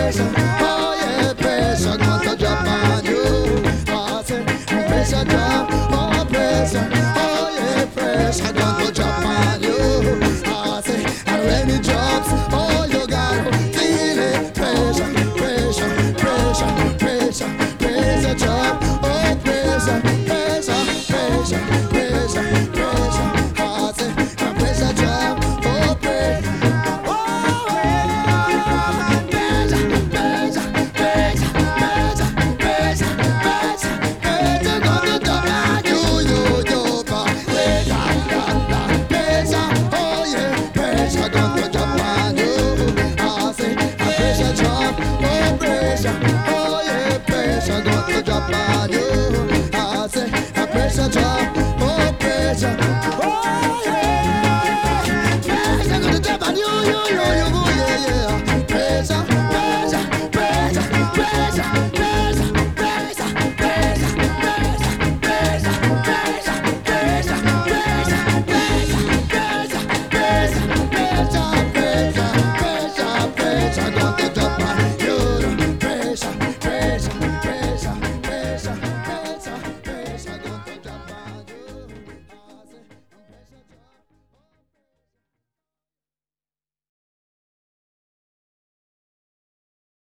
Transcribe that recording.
pressure, oh yeah, pressure going to drop on you. I say pressure drop, oh pressure, oh yeah, pressure going to drop on you. I say and when it drops, oh you gotta feel it. Pressure, pressure, pressure, pressure, pressure drop, oh pressure, pressure, pressure, pressure, pressure. I say and pressure drop, oh pressure. Drop on you, I say a pressure drop, oh pressure, oh yeah, pressure gonna drop on you.